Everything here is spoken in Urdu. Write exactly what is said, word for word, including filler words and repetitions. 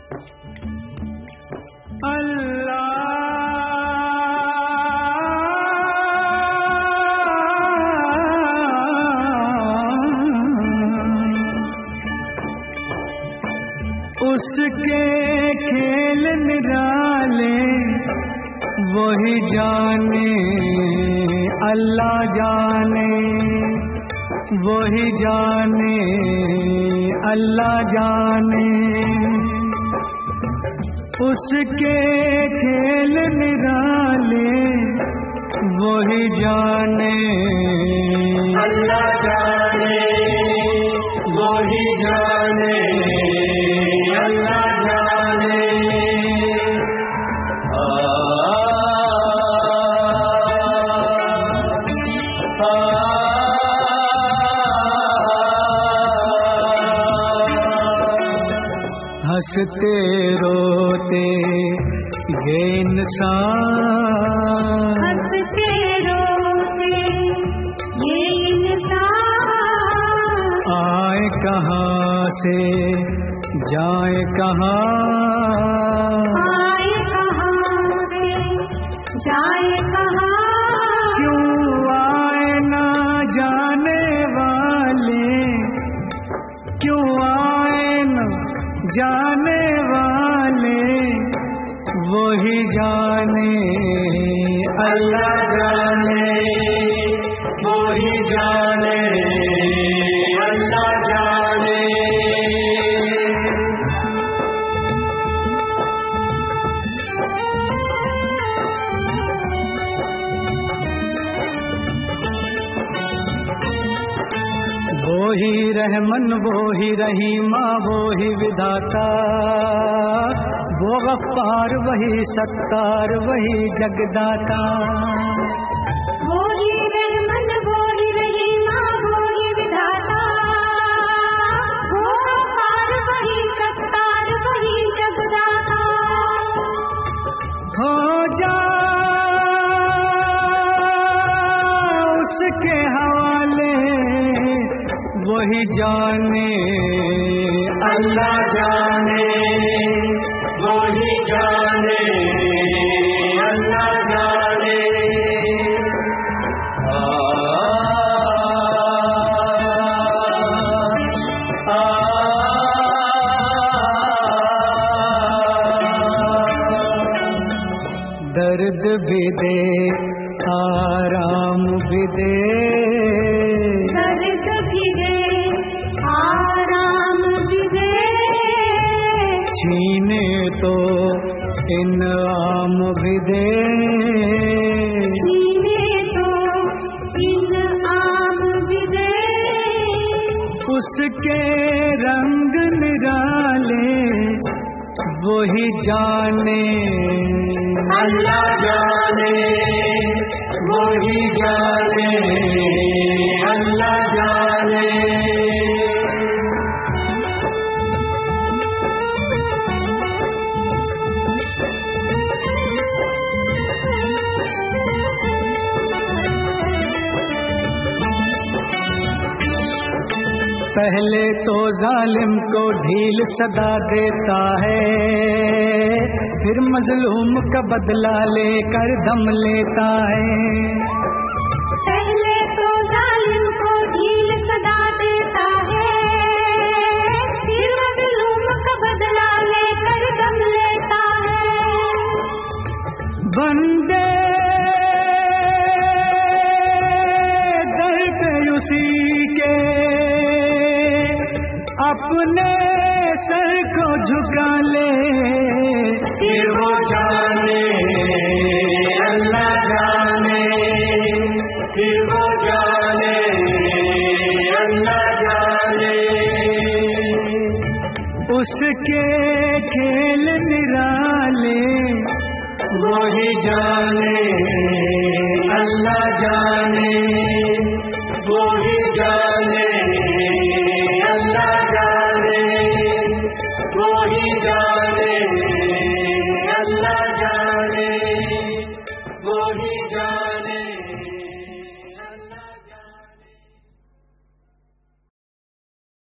اس کے کھیل نرالے وہی جانے اللہ جانے وہی جانے اللہ جانے اس کے کھیل نرالے وہی جانے اللہ جانے وہی جانے اللہ جانے ہنستے روتے یہ انسان ہنستے روتے یہ انسان آئے کہاں سے جائے کہاں آئے کہاں سے جائے کہاں کیوں آئے نہ جانے والے کیوں آئے نہ جانے والے وہی جانے اللہ جانے وہی جانے اللہ جانے وہی رحمن وہی رحیمہ وہی وداتا وہ غفار وہی ستار وہی جگداتا وہی رحمن وہی رحیمہ وہی وداتا وہ غفار وہی ستار وہی جگداتا ہو جا اس کے حوالے وہی جانے اللہ جانے وہی جانے اللہ جانے درد بھی دے آرام بھی دے درد بھی دے آرام بھی دے چھینے تو انعام بھی دے سینے تو انعام بھی دے اس کے رنگ نرالے وہی جانے اللہ جانے وہی جانے اللہ جانے پہلے تو ظالم کو ڈھیل صدا دیتا ہے پھر مظلوم کا بدلہ لے کر دم لیتا ہے پہلے تو ظالم کو ڈھیل صدا دیتا ہے پھر مظلوم کا بدلہ لے کر دم لیتا ہے بندے در پہ اسی کے اپنے سر کو جھکا لے پھر وہ جانے اللہ جانے پھر وہ جانے اللہ جانے اس کے کھیل نرالے وہی جانے اللہ جانے وہی جانے